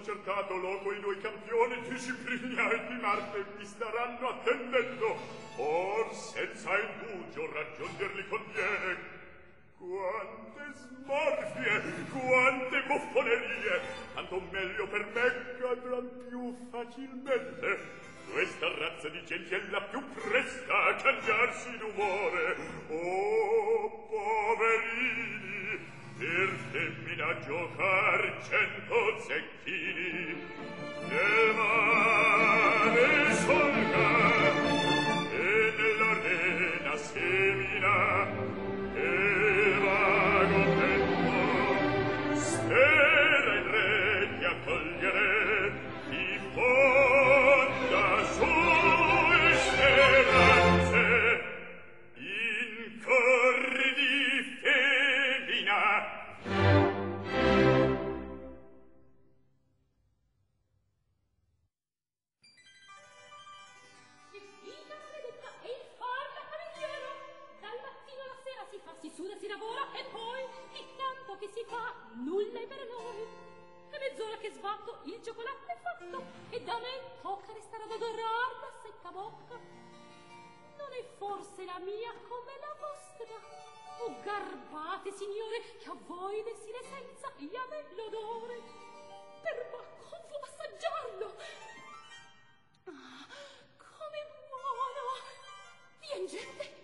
concertato loco i due campioni di Ciprinia e di Marte mi staranno attendendo. Or senza indugio raggiungerli conviene. Quante smorfie, quante buffonerie, tanto meglio per me cadran più facilmente. Questa razza di genti è la più presta a cambiarsi d'umore. Oh, poverini, per femmina giocar 100 zecchini. Nel mare solca e nell'arena semina. E vago tempo spera il re di accogliere di fonda sue speranze in cor di femmina. Si suda, si lavora e poi di tanto che si fa nulla è per noi. È mezz'ora che sbatto, il cioccolato è fatto e da me tocca restare ad adorar la secca bocca. Non è forse la mia come la vostra? Oh, garbate, signore, che a voi dessi l'essenza e a me l'odore. Per bacco fu assaggiarlo. Ah, come buono! Vien gente!